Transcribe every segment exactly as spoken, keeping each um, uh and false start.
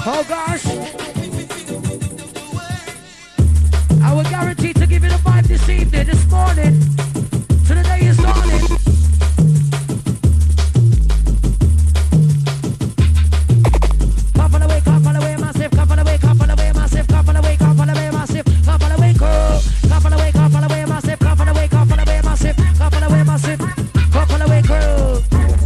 Oh gosh. I will guarantee to give you the vibe this evening, this morning. So the day is dawning. Come on away, come on away, massive. Come on away, come on away, massive. Come on away, come on away, massive. Come on away, crew. Come on away, come on away, massive. Come on away, come on away, massive. Come on away, massive. Come on away, crew.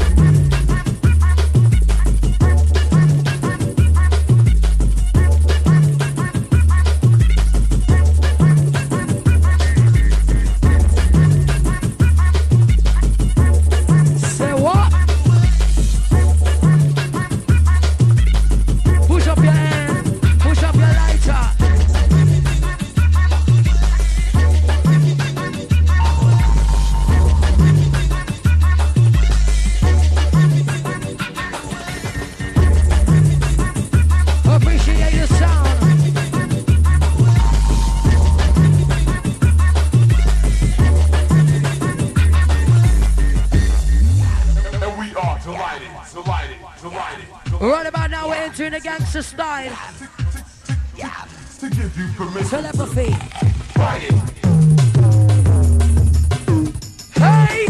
Right about now we're entering the gangster style. To give you permission. Telepathy. Fight it. Hey!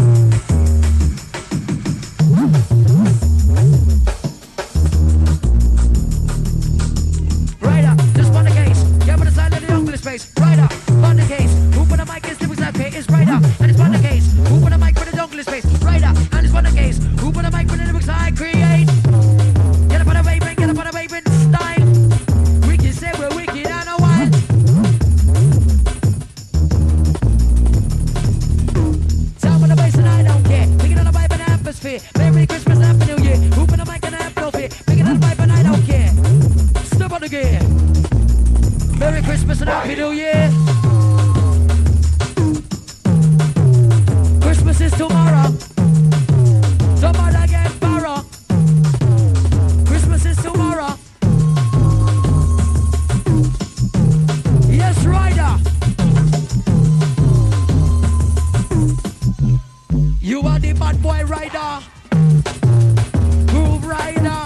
Right up, just on the case. Get on the side of the English space. Right up, on the case. Who put the mic is lyrics like it's right up, and it's on the case. Who put the mic for the English space? Right up, and it's on the case. Who put the mic for the lyrics I create? Get up on the Raven, get up on the Raven style. Wicked say we're wicked and a wild. Sound with the bass and I don't care. Picking on the vibe and atmosphere. Merry Christmas, Happy New Year. Who put the mic and I have no fear. Picking on the vibe and I don't care. Step on the gear. Merry Christmas and Happy New Year. Christmas is tomorrow. Somebody get borrow. Christmas is tomorrow. Yes, Ryder. You are the bad boy Ryder. Groove Ryder.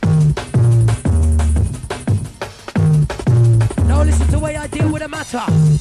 Now listen to the way I deal with the matter.